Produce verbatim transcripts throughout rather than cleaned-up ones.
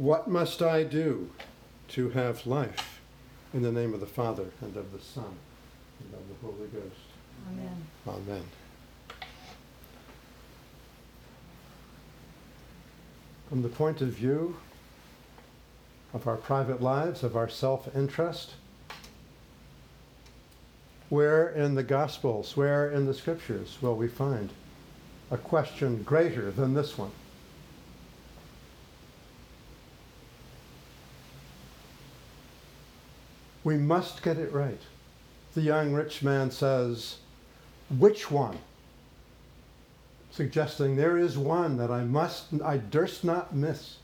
What must I do to have life? In the name of the Father, and of the Son, and of the Holy Ghost. Amen. Amen. From the point of view of our private lives, of our self-interest, where in the Gospels, where in the Scriptures will we find a question greater than this one? We must get it right. The young rich man says, which one? Suggesting there is one that I must, I durst not miss.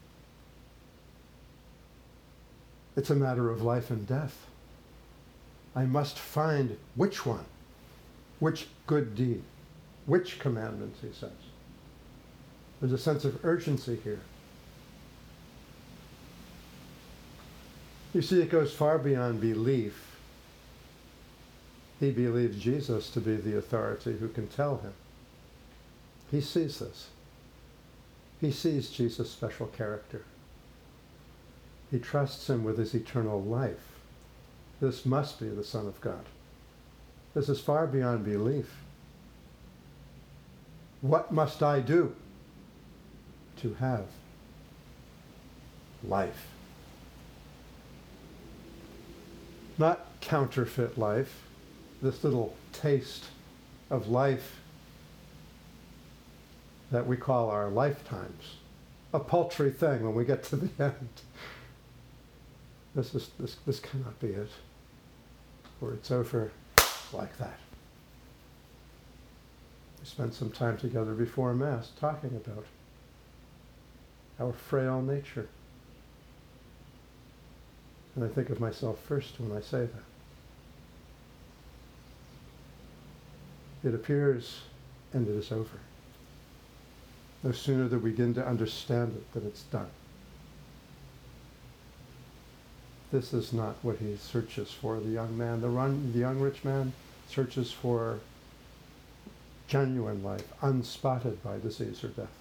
It's a matter of life and death. I must find which one, which good deed, which commandment, he says. There's a sense of urgency here. You see, it goes far beyond belief. He believes Jesus to be the authority who can tell him. He sees this. He sees Jesus' special character. He trusts him with his eternal life. This must be the Son of God. This is far beyond belief. What must I do to have life? Not counterfeit life, this little taste of life that we call our lifetimes. A paltry thing when we get to the end. This is this this cannot be it. Or it's over like that. We spent some time together before Mass talking about our frail nature. And I think of myself first when I say that. It appears and it is over. No sooner do we begin to understand it than it's done. This is not what he searches for, the young man. The, run, the young rich man searches for genuine life, unspotted by disease or death.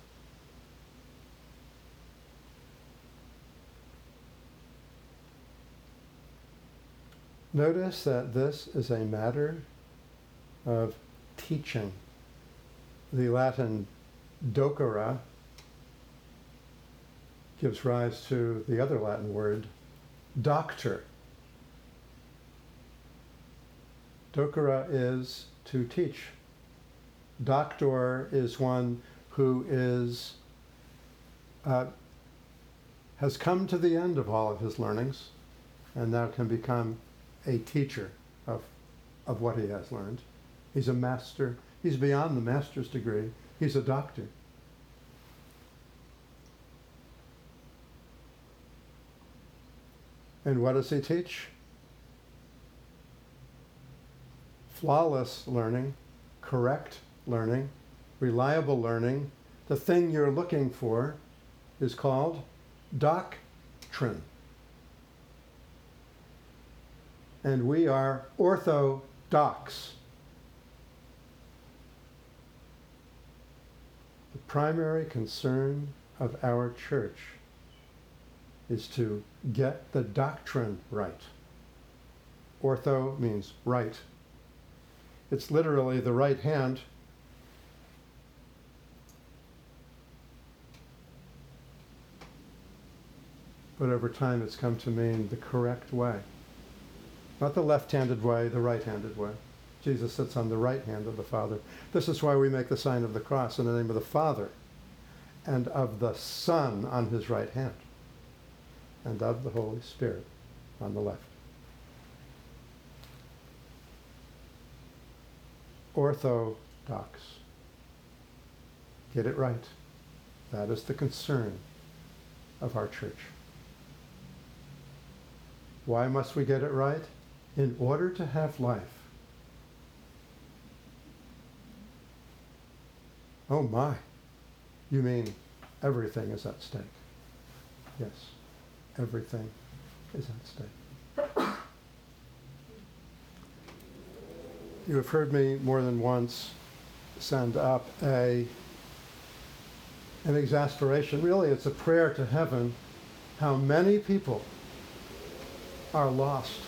Notice that this is a matter of teaching. The Latin docere gives rise to the other Latin word, doctor. Docere is to teach. Doctor is one who is uh, has come to the end of all of his learnings and now can become a teacher of, of what he has learned. He's a master. He's beyond the master's degree. He's a doctor. And what does he teach? Flawless learning, correct learning, reliable learning. The thing you're looking for is called doctrine. And we are orthodox. The primary concern of our church is to get the doctrine right. Ortho means right. It's literally the right hand. But over time it's come to mean the correct way. Not the left-handed way, the right-handed way. Jesus sits on the right hand of the Father. This is why we make the sign of the cross in the name of the Father and of the Son on his right hand and of the Holy Spirit on the left. Orthodox. Get it right. That is the concern of our church. Why must we get it right? In order to have life. Oh my, you mean everything is at stake? Yes, everything is at stake. You have heard me more than once send up a, an exasperation. Really, it's a prayer to heaven how many people are lost.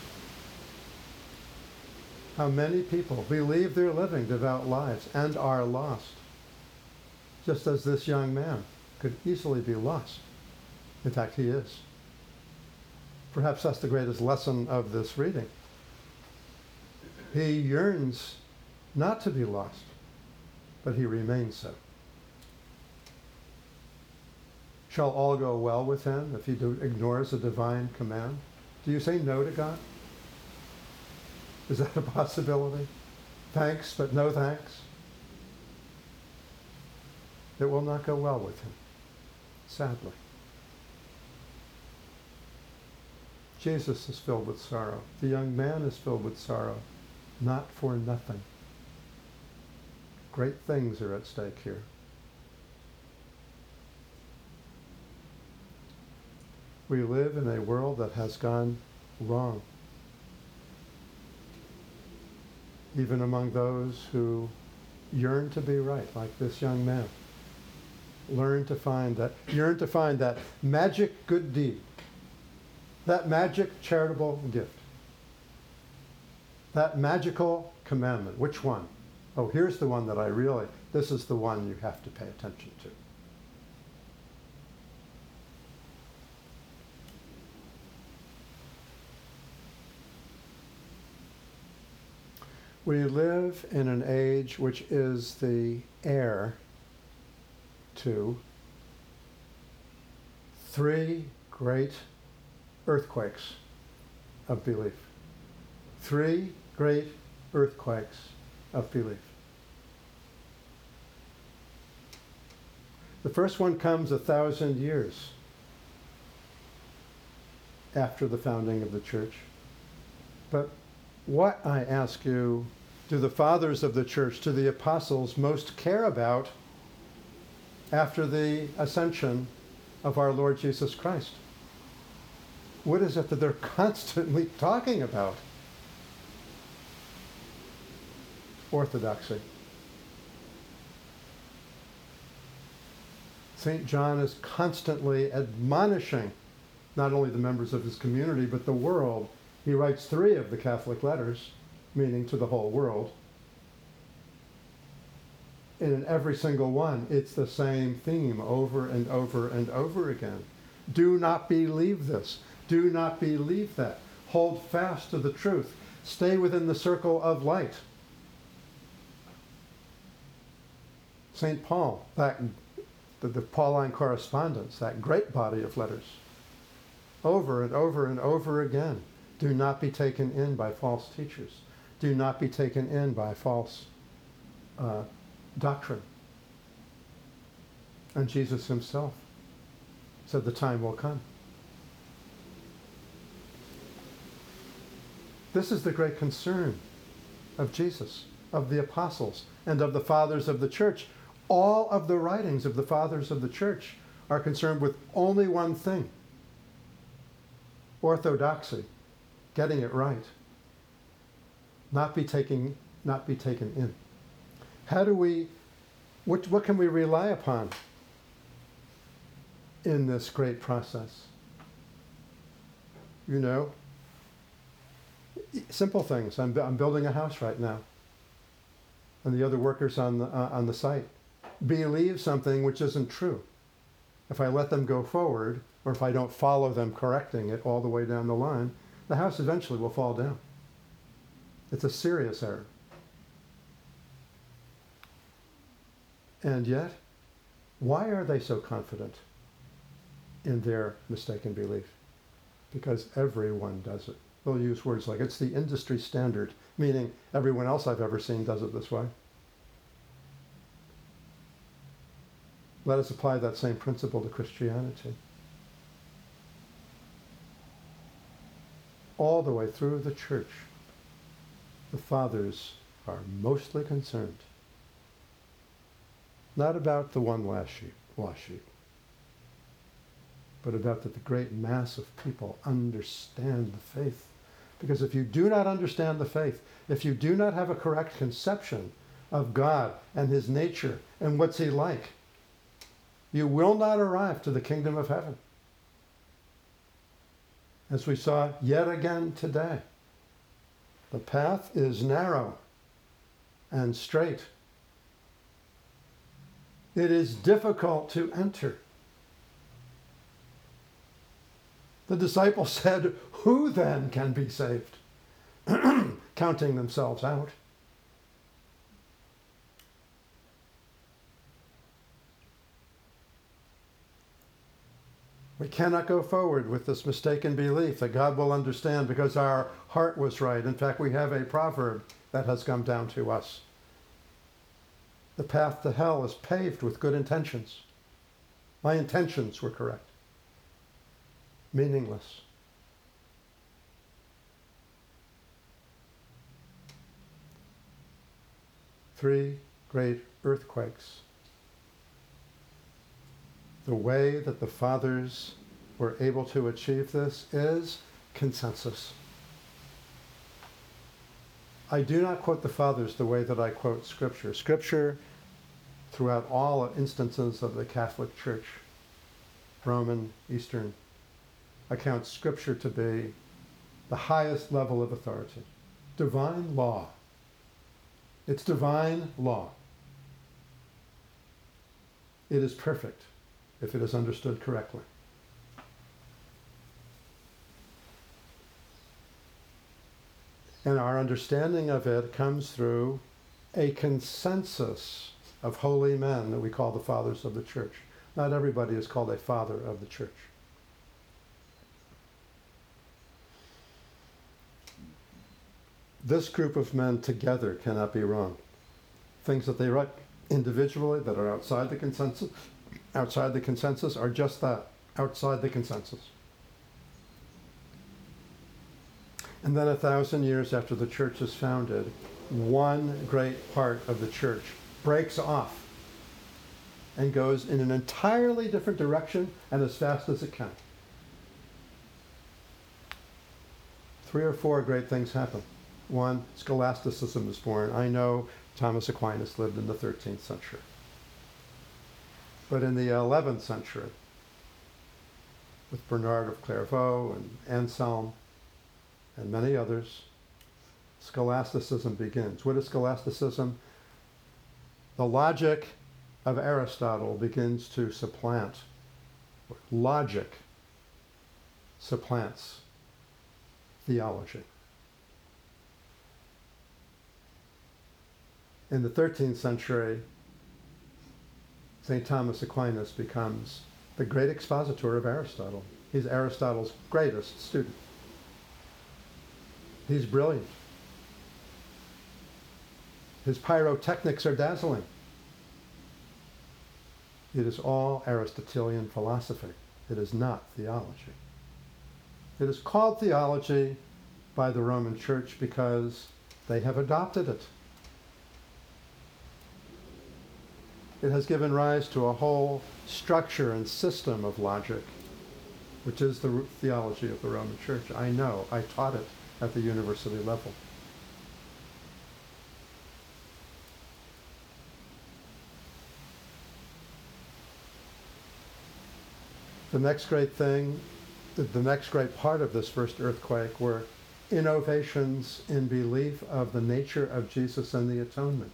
How many people believe they're living devout lives and are lost. Just as this young man could easily be lost. In fact, he is. Perhaps that's the greatest lesson of this reading. He yearns not to be lost, but he remains so. Shall all go well with him if he do, ignores a divine command? Do you say no to God? Is that a possibility? Thanks, but no thanks? It will not go well with him, sadly. Jesus is filled with sorrow. The young man is filled with sorrow, not for nothing. Great things are at stake here. We live in a world that has gone wrong. Even among those who yearn to be right, like this young man. Learn to find that, yearn to find that magic good deed, that magic charitable gift, that magical commandment. Which one? Oh, here's the one that I really, this is the one you have to pay attention to. We live in an age which is the heir to three great earthquakes of belief. Three great earthquakes of belief. The first one comes a thousand years after the founding of the church. But what, I ask you, do the fathers of the church, do the apostles most care about after the ascension of our Lord Jesus Christ? What is it that they're constantly talking about? Orthodoxy. Saint John is constantly admonishing not only the members of his community, but the world. He writes three of the Catholic letters, meaning to the whole world. And in every single one, it's the same theme over and over and over again. Do not believe this. Do not believe that. Hold fast to the truth. Stay within the circle of light. Saint Paul, that, the, the Pauline correspondence, that great body of letters, over and over and over again. Do not be taken in by false teachers. Do not be taken in by false uh, doctrine. And Jesus himself said the time will come. This is the great concern of Jesus, of the apostles, and of the fathers of the church. All of the writings of the fathers of the church are concerned with only one thing: orthodoxy, getting it right, not be taking, not be taken in. How do we, what, what can we rely upon in this great process? You know, simple things. I'm, I'm building a house right now, and the other workers on the, uh, on the site believe something which isn't true. If I let them go forward, or if I don't follow them correcting it all the way down the line, the house eventually will fall down. It's a serious error. And yet, why are they so confident in their mistaken belief? Because everyone does it. They'll use words like, it's the industry standard, meaning everyone else I've ever seen does it this way. Let us apply that same principle to Christianity. All the way through the church, the fathers are mostly concerned not about the one last sheep, lost sheep, but about that the great mass of people understand the faith. Because if you do not understand the faith, if you do not have a correct conception of God and his nature and what's he like, you will not arrive to the kingdom of heaven. as we saw yet again today. The path is narrow and straight. It is difficult to enter. The disciples said, "Who then can be saved?" Counting themselves out. We cannot go forward with this mistaken belief that God will understand because our heart was right. In fact, we have a proverb that has come down to us. The path to hell is paved with good intentions. My intentions were correct. Meaningless. Three great earthquakes. The way that the fathers were able to achieve this is consensus. I do not quote the fathers the way that I quote Scripture. Scripture, throughout all instances of the Catholic Church, Roman, Eastern, accounts Scripture to be the highest level of authority. Divine law. It's divine law. It is perfect if it is understood correctly. And our understanding of it comes through a consensus of holy men that we call the fathers of the church. Not everybody is called a father of the church. This group of men together cannot be wrong. Things that they write individually that are outside the consensus, outside the consensus are just that, outside the consensus. And then a thousand years after the church is founded, one great part of the church breaks off and goes in an entirely different direction and as fast as it can. Three or four great things happen. One, scholasticism is born. I know Thomas Aquinas lived in the thirteenth century. But in the eleventh century, with Bernard of Clairvaux and Anselm and many others, scholasticism begins. What is scholasticism? The logic of Aristotle begins to supplant. Logic supplants theology. In the thirteenth century, Saint Thomas Aquinas becomes the great expositor of Aristotle. He's Aristotle's greatest student. He's brilliant. His pyrotechnics are dazzling. It is all Aristotelian philosophy. It is not theology. It is called theology by the Roman Church because they have adopted it. It has given rise to a whole structure and system of logic, which is the theology of the Roman Church. I know. I taught it at the university level. The next great thing, the next great part of this first earthquake were innovations in belief of the nature of Jesus and the atonement.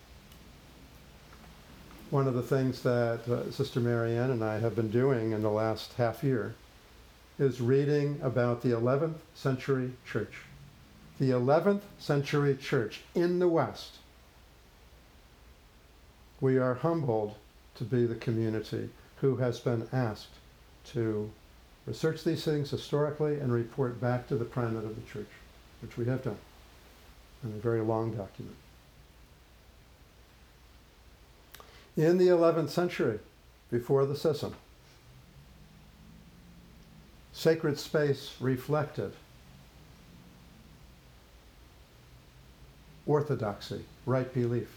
One of the things that uh, Sister Marianne and I have been doing in the last half year is reading about the eleventh century church. The eleventh century church in the West. We are humbled to be the community who has been asked to research these things historically and report back to the primate of the church, which we have done in a very long document. In the eleventh century, before the schism, sacred space reflected orthodoxy, right belief.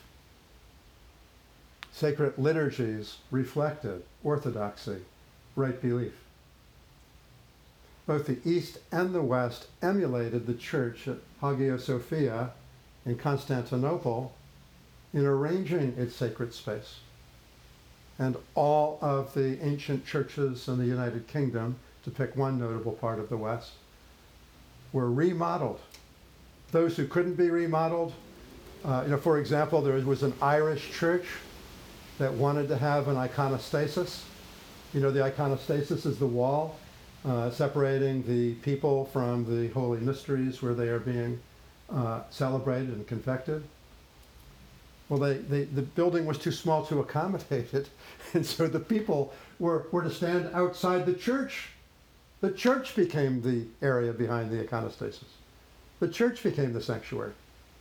Sacred liturgies reflected orthodoxy, right belief. Both the East and the West emulated the church at Hagia Sophia in Constantinople in arranging its sacred space. And all of the ancient churches in the United Kingdom to pick one notable part of the West, were remodeled. Those who couldn't be remodeled, uh, you know, for example, there was an Irish church that wanted to have an iconostasis. You know, the iconostasis is the wall uh, separating the people from the holy mysteries where they are being uh, celebrated and confected. Well, they, they, the building was too small to accommodate it, and so the people were, were to stand outside the church. The church became the area behind the iconostasis. The church became the sanctuary.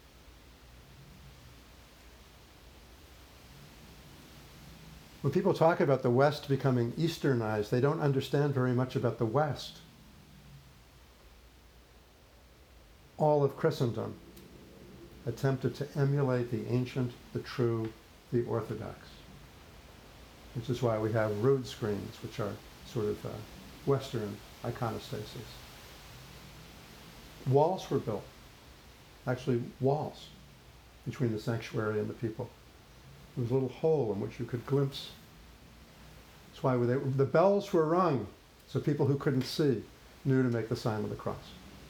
When people talk about the West becoming Easternized, they don't understand very much about the West. All of Christendom attempted to emulate the ancient, the true, the Orthodox, which is why we have rood screens, which are sort of uh, Western iconostasis. Walls were built, actually walls, between the sanctuary and the people. There was a little hole in which you could glimpse. That's why they, the bells were rung, so people who couldn't see knew to make the sign of the cross.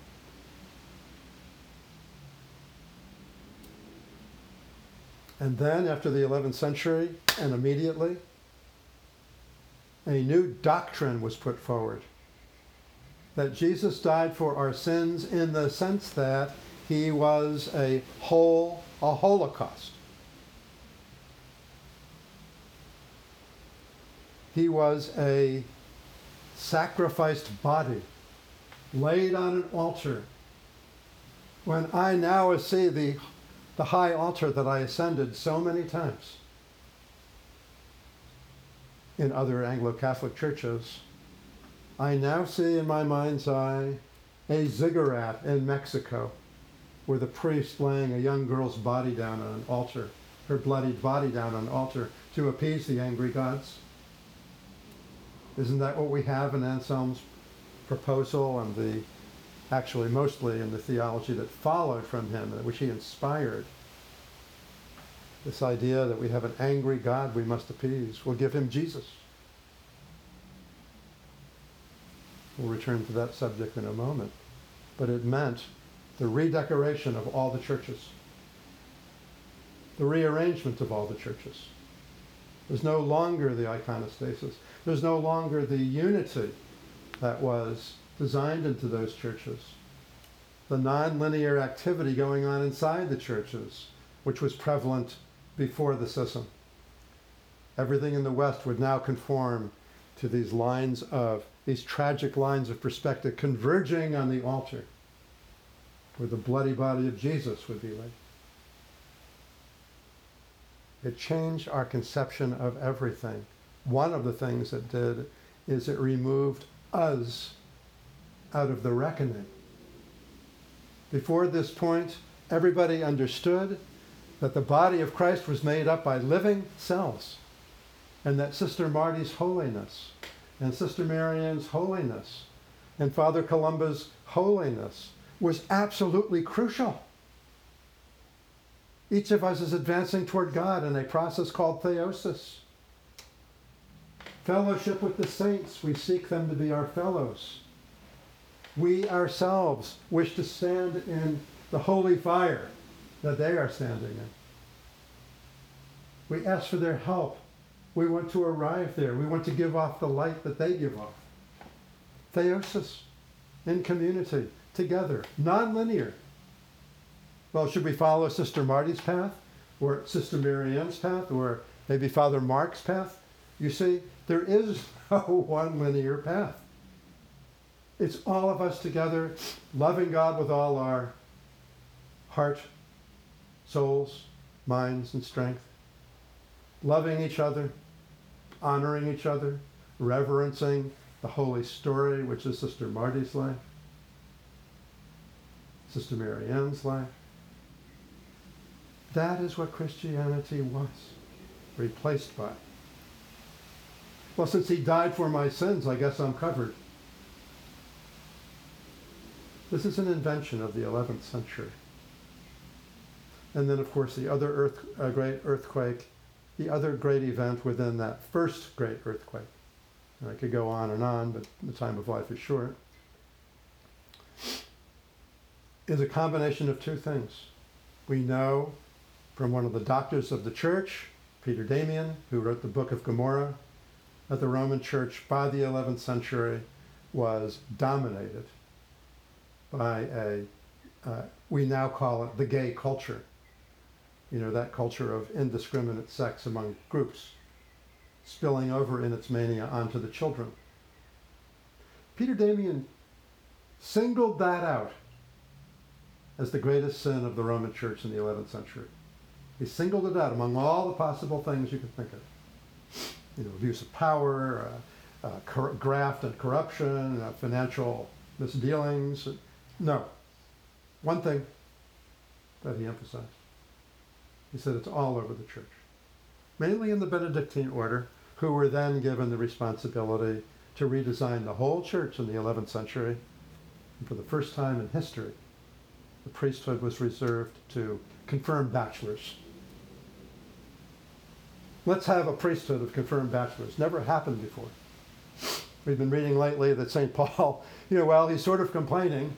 And then, after the eleventh century, and immediately, a new doctrine was put forward. That Jesus died for our sins in the sense that he was a whole, a holocaust. He was a sacrificed body laid on an altar. When I now see the, the high altar that I ascended so many times in other Anglo-Catholic churches, I now see in my mind's eye a ziggurat in Mexico where the priest laying a young girl's body down on an altar, her bloodied body down on an altar to appease the angry gods. Isn't that what we have in Anselm's proposal and the, actually mostly in the theology that followed from him, which he inspired? This idea that we have an angry God we must appease. We'll give him Jesus. We'll return to that subject in a moment. But it meant the redecoration of all the churches, the rearrangement of all the churches. There's no longer the iconostasis. There's no longer the unity that was designed into those churches. The non-linear activity going on inside the churches, which was prevalent before the schism. Everything in the West would now conform to these lines of, these tragic lines of perspective converging on the altar, where the bloody body of Jesus would be laid. It changed our conception of everything. One of the things it did is it removed us out of the reckoning. Before this point, everybody understood that the body of Christ was made up by living cells, and that Sister Marty's holiness, and Sister Marianne's holiness, and Father Columba's holiness was absolutely crucial. Each of us is advancing toward God in a process called theosis. Fellowship with the saints, we seek them to be our fellows. We ourselves wish to stand in the holy fire that they are standing in. We ask for their help. We want to arrive there. We want to give off the light that they give off. Theosis, in community, together, non-linear. Well, should we follow Sister Marty's path, or Sister Marianne's path, or maybe Father Mark's path? You see, there is no one linear path. It's all of us together, loving God with all our heart, souls, minds, and strength, loving each other, honoring each other, reverencing the holy story, which is Sister Marty's life, Sister Marianne's life. That is what Christianity was replaced by. Well, since he died for my sins, I guess I'm covered. This is an invention of the eleventh century. And then, of course, the other earth, uh, great earthquake, the other great event within that first great earthquake And I could go on and on, but the time of life is short. Is a combination of two things. We know from one of the doctors of the church, Peter Damian, who wrote the Book of Gomorrah, that the Roman Church by the eleventh century was dominated by a, uh, we now call it the gay culture. You know, that culture of indiscriminate sex among groups, spilling over in its mania onto the children. Peter Damian singled that out as the greatest sin of the Roman Church in the eleventh century. He singled it out among all the possible things you could think of. You know, abuse of power, uh, uh, cor- graft and corruption, uh, financial misdealings. No. One thing that he emphasized. He said it's all over the church. Mainly in the Benedictine order, who were then given the responsibility to redesign the whole church in the eleventh century. And for the first time in history, the priesthood was reserved to confirmed bachelors. Let's have a priesthood of confirmed bachelors. Never happened before. We've been reading lately that Saint Paul, you know, well, he's sort of complaining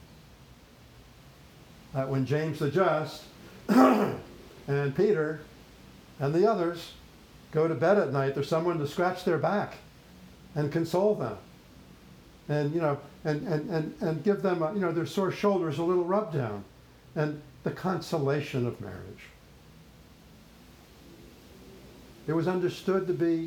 that when James the Just and Peter and the others go to bed at night, there's someone to scratch their back and console them. And, you know, and, and, and, and give them, a, you know, their sore shoulders a little rub down. And the consolation of marriage. It was understood to be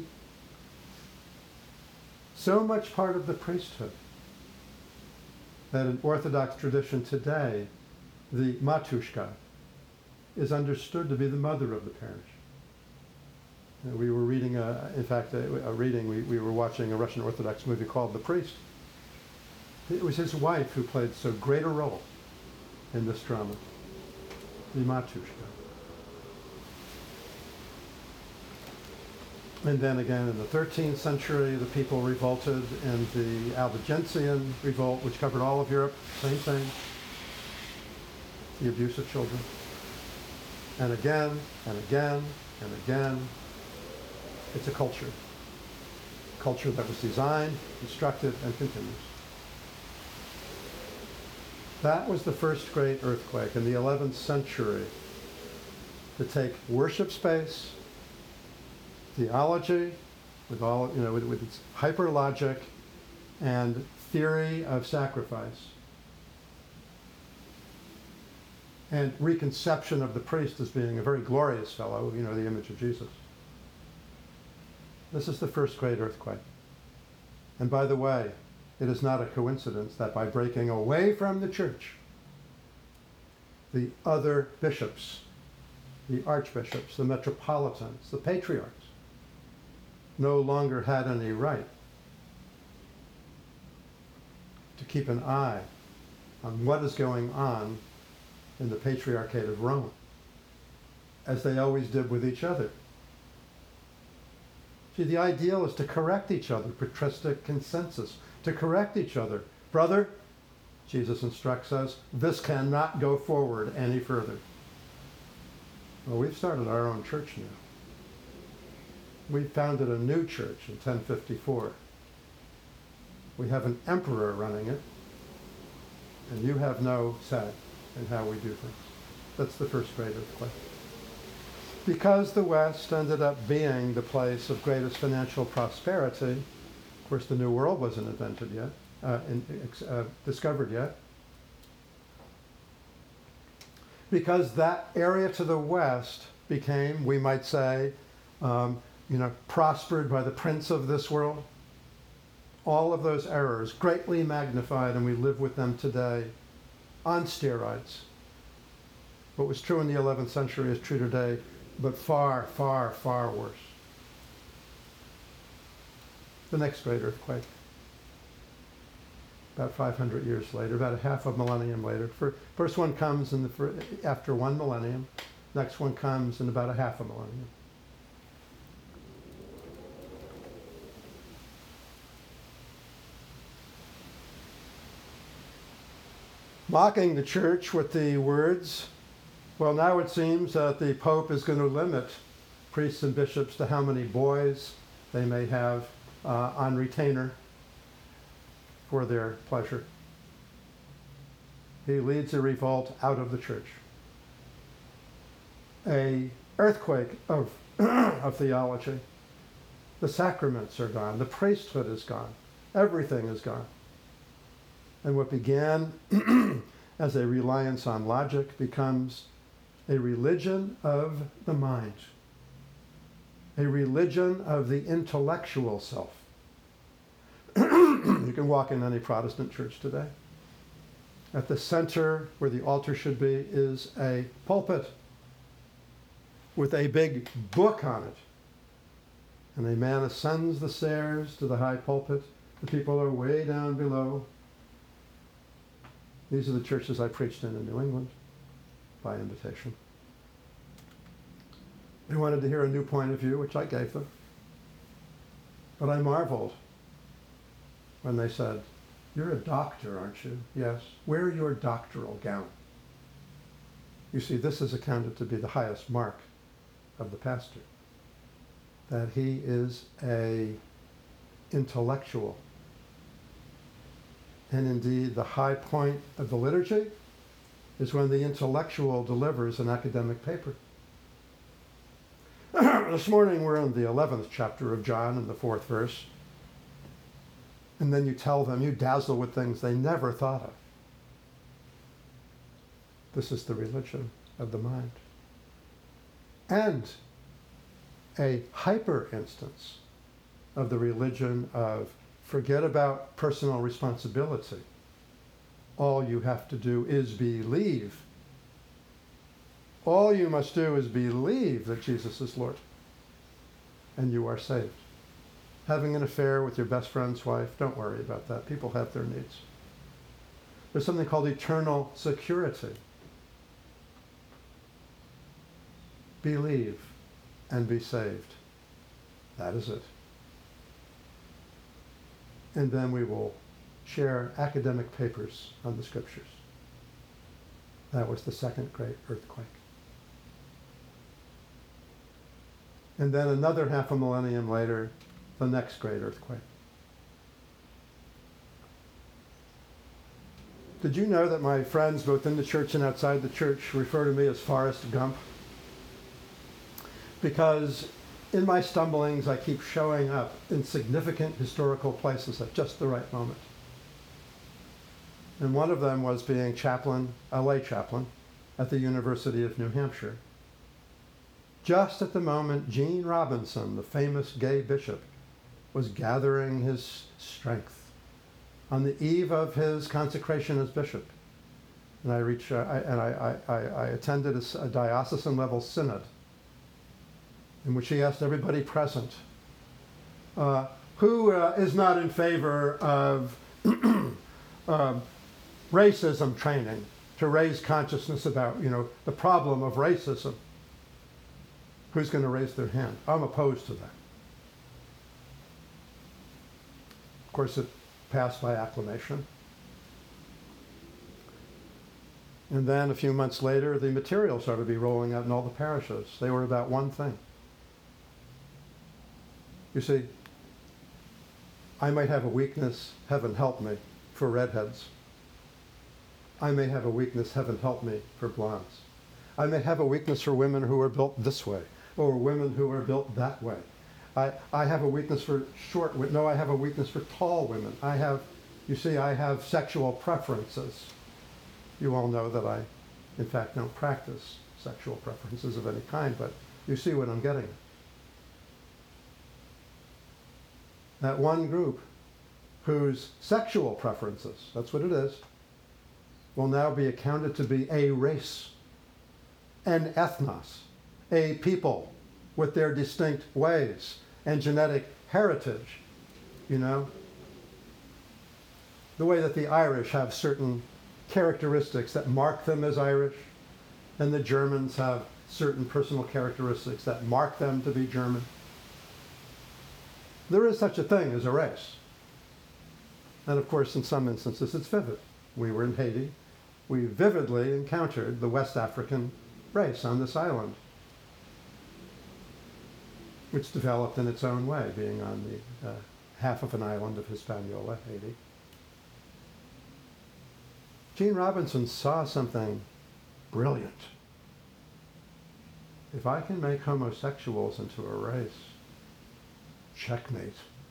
so much part of the priesthood that in Orthodox tradition today, the matushka is understood to be the mother of the parish. You know, we were reading, a, in fact, a, a reading, we, we were watching a Russian Orthodox movie called The Priest. It was his wife who played so great a role in this drama, the matushka. And then again in the thirteenth century, the people revolted in the Albigensian revolt, which covered all of Europe, same thing, the abuse of children. And again, and again, and again, it's a culture. Culture that was designed, constructed, and continues. That was the first great earthquake in the eleventh century to take worship space, theology, with all, you know, with, with its hyper logic and theory of sacrifice, and reconception of the priest as being a very glorious fellow, you know, the image of Jesus. This is the first great earthquake. And by the way, it is not a coincidence that by breaking away from the church, the other bishops, the archbishops, the metropolitans, the patriarchs, no longer had any right to keep an eye on what is going on in the Patriarchate of Rome, as they always did with each other. See, the ideal is to correct each other, patristic consensus, to correct each other. Brother, Jesus instructs us, this cannot go forward any further. Well, we've started our own church now. We founded a new church in ten fifty-four. We have an emperor running it, and you have no say in how we do things. That's the first great earthquake. Because the West ended up being the place of greatest financial prosperity, of course the New World wasn't invented yet, uh, in, uh, discovered yet. Because that area to the West became, we might say, um, you know, prospered by the prince of this world. All of those errors greatly magnified, and we live with them today on steroids. What was true in the eleventh century is true today, but far, far, far worse. The next great earthquake, about five hundred years later, about a half a millennium later. First one comes in the fir- after one millennium. Next one comes in about a half a millennium. Mocking the church with the words, well, now it seems that the Pope is going to limit priests and bishops to how many boys they may have uh, on retainer for their pleasure. He leads a revolt out of the church. A earthquake of, of theology. The sacraments are gone. The priesthood is gone. Everything is gone. And what began as a reliance on logic becomes a religion of the mind, a religion of the intellectual self. You can walk in any Protestant church today. At the center, where the altar should be, is a pulpit with a big book on it. And a man ascends the stairs to the high pulpit. The people are way down below. These are the churches I preached in in New England by invitation. They wanted to hear a new point of view, which I gave them. But I marveled when they said, "You're a doctor, aren't you?" "Yes." "Wear your doctoral gown." You see, this is accounted to be the highest mark of the pastor, that he is a intellectual. And indeed, the high point of the liturgy is when the intellectual delivers an academic paper. This morning we're in the eleventh chapter of John in the fourth verse. And then you tell them, you dazzle with things they never thought of. This is the religion of the mind. And a hyper instance of the religion of forget about personal responsibility. All you have to do is believe. All you must do is believe that Jesus is Lord, and you are saved. Having an affair with your best friend's wife, don't worry about that. People have their needs. There's something called eternal security. Believe and be saved. That is it. And then we will share academic papers on the scriptures. That was the second great earthquake. And then another half a millennium later, the next great earthquake. Did you know that my friends, both in the church and outside the church, refer to me as Forrest Gump? Because in my stumblings, I keep showing up in significant historical places at just the right moment. And one of them was being chaplain, a lay chaplain, at the University of New Hampshire. Just at the moment Gene Robinson, the famous gay bishop, was gathering his strength on the eve of his consecration as bishop. And I, reached, uh, I, and I, I, I attended a, a diocesan-level synod in which he asked everybody present, uh, who uh, is not in favor of uh, racism training to raise consciousness about, you know, the problem of racism? Who's going to raise their hand? I'm opposed to that. Of course, it passed by acclamation. And then a few months later, the materials started to be rolling out in all the parishes. They were about one thing. You see, I might have a weakness, heaven help me, for redheads. I may have a weakness, heaven help me, for blondes. I may have a weakness for women who are built this way, or women who are built that way. I, I have a weakness for short women. No, I have a weakness for tall women. I have, you see, I have sexual preferences. You all know that I, in fact, don't practice sexual preferences of any kind, but you see what I'm getting at. That one group whose sexual preferences, that's what it is, will now be accounted to be a race, an ethnos, a people with their distinct ways and genetic heritage, you know? The way that the Irish have certain characteristics that mark them as Irish, and the Germans have certain personal characteristics that mark them to be German. There is such a thing as a race. And of course, in some instances, it's vivid. We were in Haiti. We vividly encountered the West African race on this island, which developed in its own way, being on the uh, half of an island of Hispaniola, Haiti. Gene Robinson saw something brilliant. If I can make homosexuals into a race, checkmate.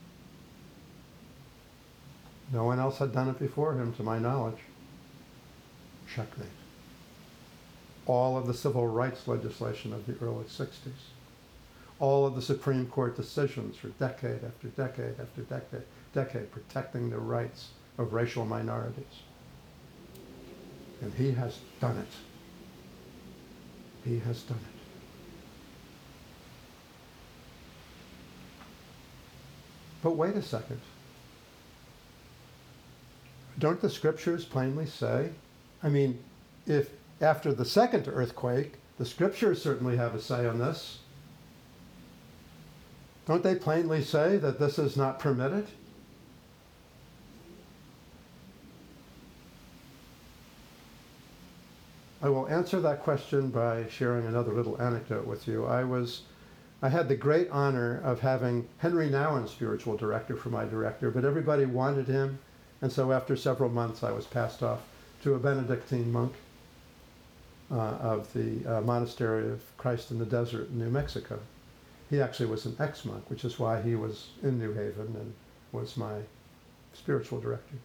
No one else had done it before him, to my knowledge. Checkmate. All of the civil rights legislation of the early sixties, all of the Supreme Court decisions for decade after decade after decade, decade protecting the rights of racial minorities. And he has done it. He has done it. But wait a second. Don't the scriptures plainly say, I mean, if after the second earthquake, the scriptures certainly have a say on this. Don't they plainly say that this is not permitted? I will answer that question by sharing another little anecdote with you. I was, I had the great honor of having Henry Nouwen spiritual director for my director, but everybody wanted him, and so after several months I was passed off to a Benedictine monk uh, of the uh, Monastery of Christ in the Desert in New Mexico. He actually was an ex-monk, which is why he was in New Haven and was my spiritual director.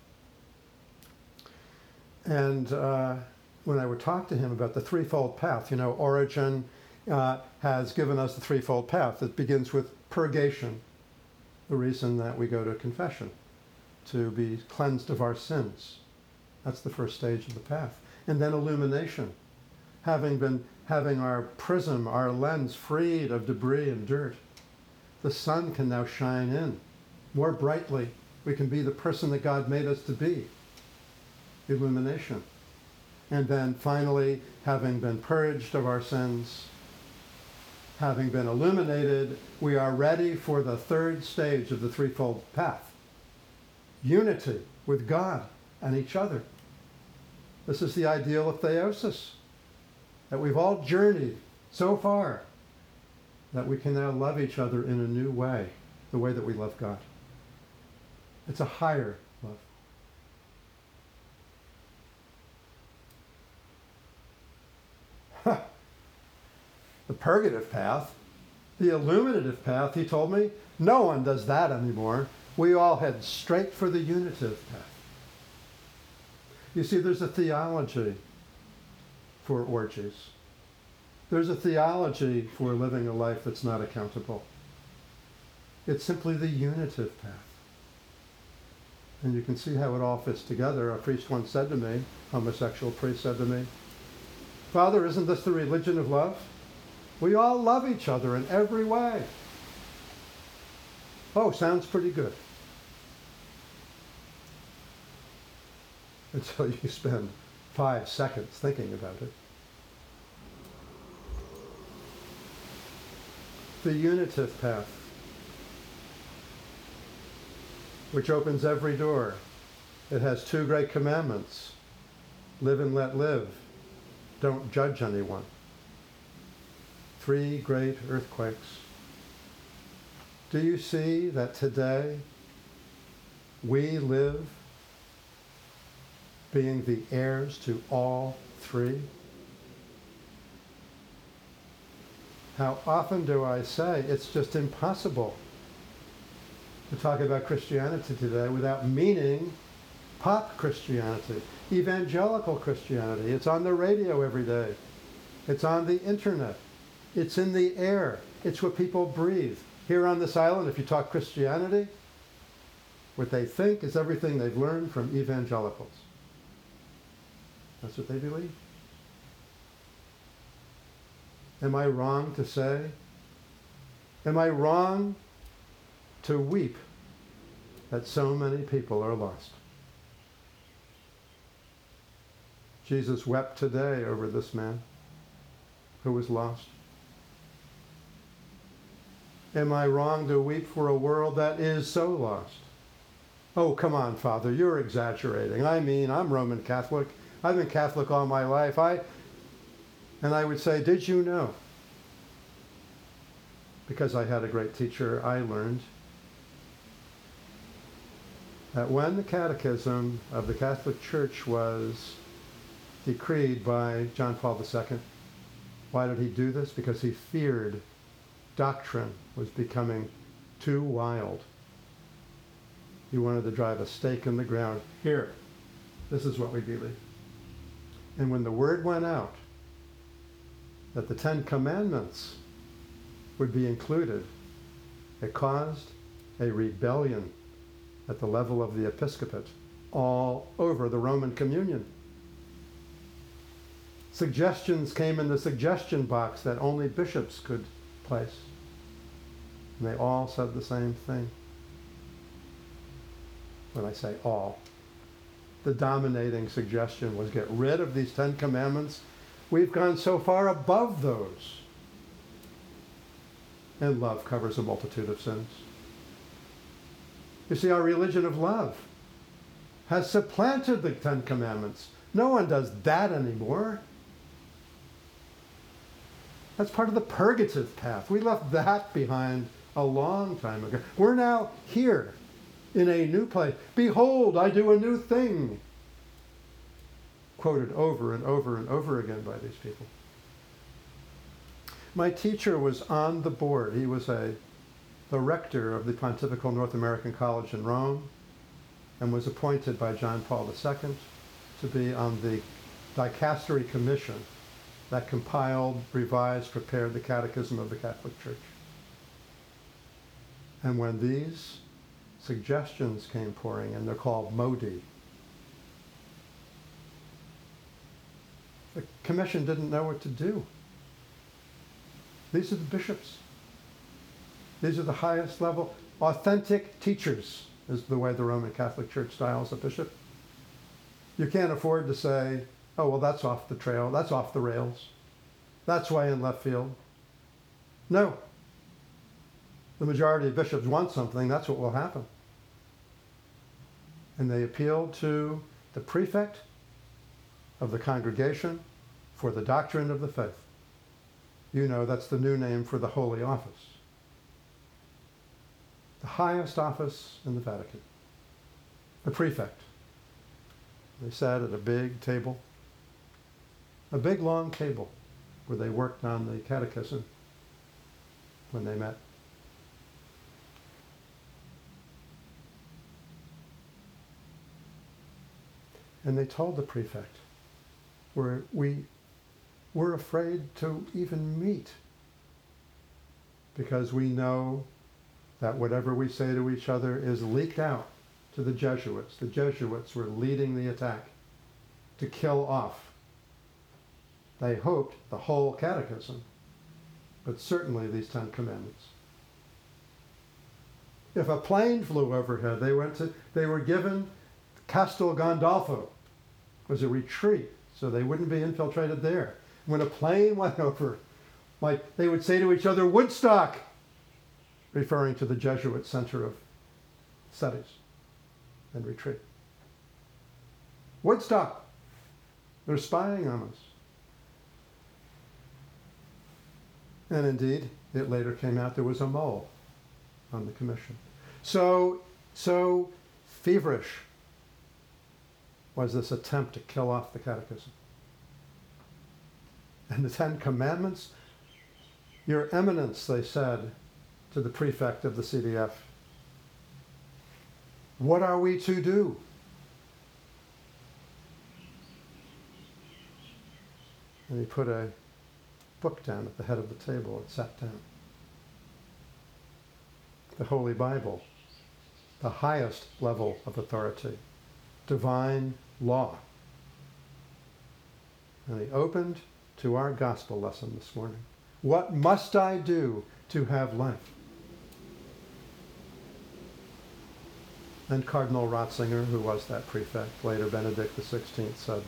And uh, when I would talk to him about the threefold path, you know, Origen uh, has given us the threefold path. It begins with purgation, the reason that we go to confession, to be cleansed of our sins. That's the first stage of the path. And then illumination, having been having our prism, our lens freed of debris and dirt. The sun can now shine in more brightly. We can be the person that God made us to be. Illumination. And then finally, having been purged of our sins, having been illuminated, we are ready for the third stage of the threefold path. Unity with God and each other. This is the ideal of theosis, that we've all journeyed so far that we can now love each other in a new way, the way that we love God. It's a higher love. The purgative path, the illuminative path, he told me, no one does that anymore. We all head straight for the unitive path. You see, there's a theology for orgies. There's a theology for living a life that's not accountable. It's simply the unitive path. And you can see how it all fits together. A priest once said to me, homosexual priest said to me, Father, isn't this the religion of love? We all love each other in every way. Oh, sounds pretty good. Until you spend five seconds thinking about it. The unitive path, which opens every door. It has two great commandments. Live and let live. Don't judge anyone. Three great earthquakes. Do you see that today we live being the heirs to all three? How often do I say it's just impossible to talk about Christianity today without meaning pop Christianity, evangelical Christianity. It's on the radio every day. It's on the internet. It's in the air. It's what people breathe. Here on this island, if you talk Christianity, what they think is everything they've learned from evangelicals. That's what they believe. Am I wrong to say? Am I wrong to weep that so many people are lost? Jesus wept today over this man who was lost. Am I wrong to weep for a world that is so lost? Oh, come on, Father, you're exaggerating. I mean, I'm Roman Catholic. I've been Catholic all my life. I, and I would say, did you know? Because I had a great teacher, I learned that when the Catechism of the Catholic Church was decreed by John Paul the Second, why did he do this? Because he feared doctrine was becoming too wild. He wanted to drive a stake in the ground. Here, this is what we believe. And when the word went out that the Ten Commandments would be included, it caused a rebellion at the level of the episcopate all over the Roman communion. Suggestions came in the suggestion box that only bishops could place. And they all said the same thing. When I say all, the dominating suggestion was get rid of these Ten Commandments. We've gone so far above those. And love covers a multitude of sins. You see, our religion of love has supplanted the Ten Commandments. No one does that anymore. That's part of the purgative path. We left that behind a long time ago. We're now here in a new place. Behold, I do a new thing. Quoted over and over and over again by these people. My teacher was on the board. He was a, the rector of the Pontifical North American College in Rome and was appointed by John Paul the Second to be on the Dicastery Commission that compiled, revised, prepared the Catechism of the Catholic Church. And when these suggestions came pouring in, they're called Modi. The commission didn't know what to do. These are the bishops. These are the highest level, authentic teachers, is the way the Roman Catholic Church styles a bishop. You can't afford to say, oh, well, that's off the trail, that's off the rails, that's way in left field. No. The majority of bishops want something, that's what will happen. And they appealed to the prefect of the congregation for the doctrine of the faith. You know, that's the new name for the Holy Office. The highest office in the Vatican. The prefect. They sat at a big table, a big long table where they worked on the catechism when they met. And they told the prefect, we're, we, we're afraid to even meet because we know that whatever we say to each other is leaked out to the Jesuits. The Jesuits were leading the attack to kill off, they hoped, the whole catechism, but certainly these Ten Commandments. If a plane flew overhead, they went to, they were given Castel Gandolfo was a retreat, so they wouldn't be infiltrated there. When a plane went over, like they would say to each other, Woodstock, referring to the Jesuit center of studies and retreat. Woodstock, they're spying on us. And indeed, it later came out there was a mole on the commission. So, so feverish was this attempt to kill off the catechism. And the Ten Commandments, Your Eminence, they said to the prefect of the C D F, what are we to do? And he put a book down at the head of the table and sat down. The Holy Bible, the highest level of authority, divine law. And he opened to our gospel lesson this morning. What must I do to have life? And Cardinal Ratzinger, who was that prefect, later Benedict the sixteenth, said,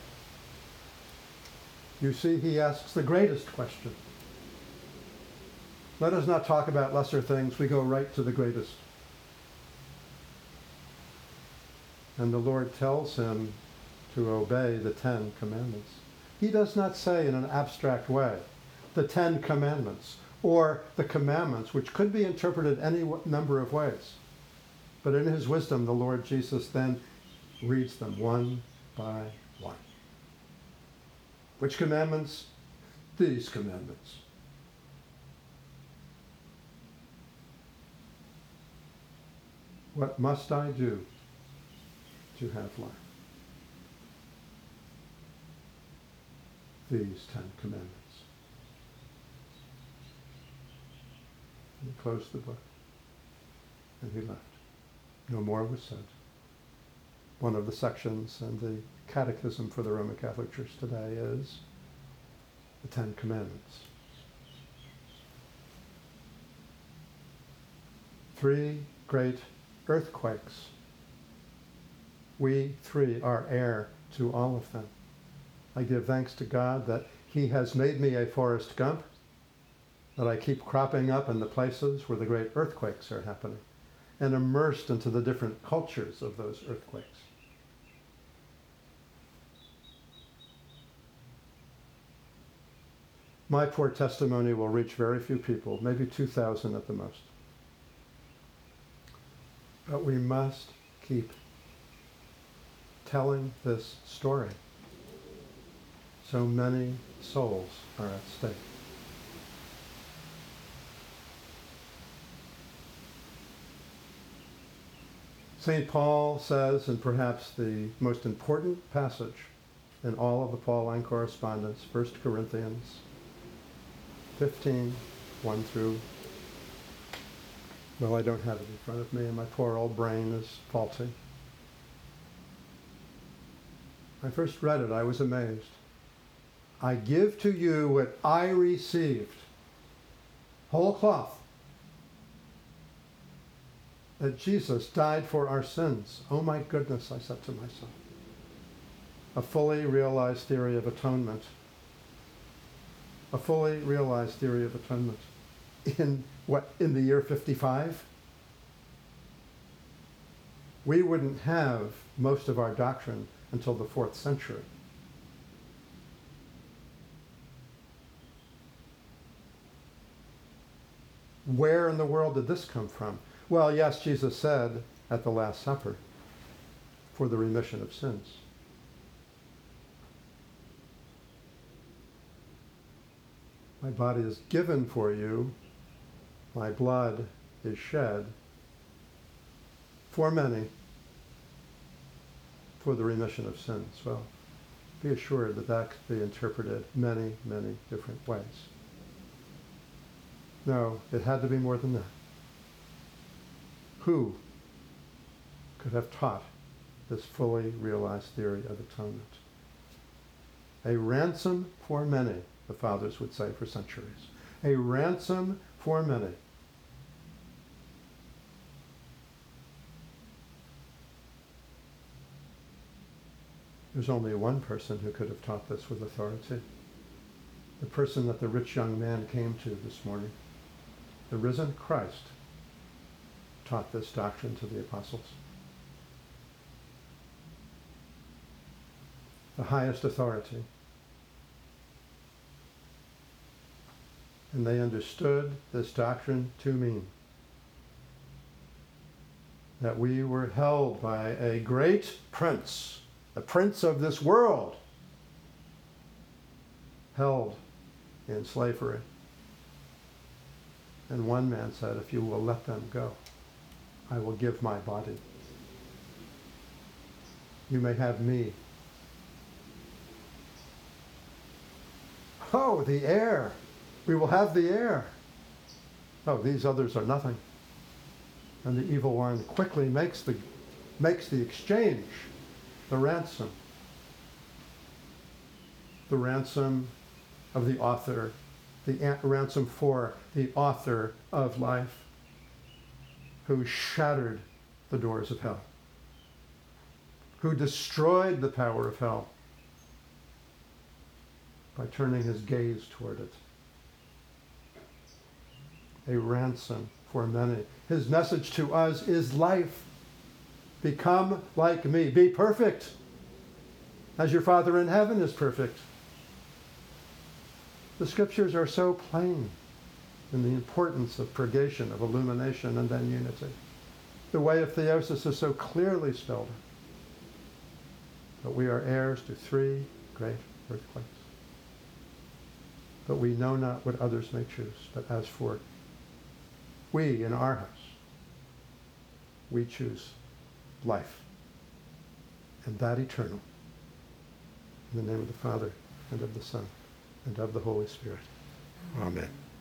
you see, he asks the greatest question. Let us not talk about lesser things, we go right to the greatest. And the Lord tells him to obey the Ten Commandments. He does not say in an abstract way, the Ten Commandments, or the commandments, which could be interpreted any number of ways. But in his wisdom, the Lord Jesus then reads them one by one. Which commandments? These commandments. What must I do to have life? These Ten Commandments. And he closed the book, and he left. No more was said. One of the sections in the Catechism for the Roman Catholic Church today is the Ten Commandments. Three great earthquakes. We three are heir to all of them. I give thanks to God that he has made me a Forrest Gump, that I keep cropping up in the places where the great earthquakes are happening, and immersed into the different cultures of those earthquakes. My poor testimony will reach very few people, maybe two thousand at the most. But we must keep telling this story. So many souls are at stake. Saint Paul says, in perhaps the most important passage in all of the Pauline correspondence, First Corinthians fifteen, one through, well, I don't have it in front of me, and my poor old brain is faulty. I first read it, I was amazed. I give to you what I received, whole cloth, that Jesus died for our sins. Oh my goodness, I said to myself. A fully realized theory of atonement. A fully realized theory of atonement. In what, in the year fifty-five? We wouldn't have most of our doctrine until the fourth century. Where in the world did this come from? Well, yes, Jesus said at the Last Supper, for the remission of sins. My body is given for you, my blood is shed for many, for the remission of sins. Well, be assured that that could be interpreted many, many different ways. No, it had to be more than that. Who could have taught this fully realized theory of atonement? A ransom for many, the fathers would say for centuries. A ransom for many. There's only one person who could have taught this with authority. The person that the rich young man came to this morning. The risen Christ taught this doctrine to the apostles. The highest authority. And they understood this doctrine to mean that we were held by a great prince, the prince of this world, held in slavery. And one man said, if you will let them go, I will give my body. You may have me. Oh, the heir. We will have the heir. Oh, these others are nothing. And the evil one quickly makes the, makes the exchange, the ransom. The ransom of the author, the ransom for the author of life, who shattered the doors of hell, who destroyed the power of hell by turning his gaze toward it. A ransom for many. His message to us is life. Become like me. Be perfect, as your Father in heaven is perfect. The scriptures are so plain in the importance of purgation, of illumination, and then unity. The way of theosis is so clearly spelled out. But we are heirs to three great earthquakes. But we know not what others may choose. But as for we in our house, we choose life, and that eternal. In the name of the Father, and of the Son, and of the Holy Spirit. Amen.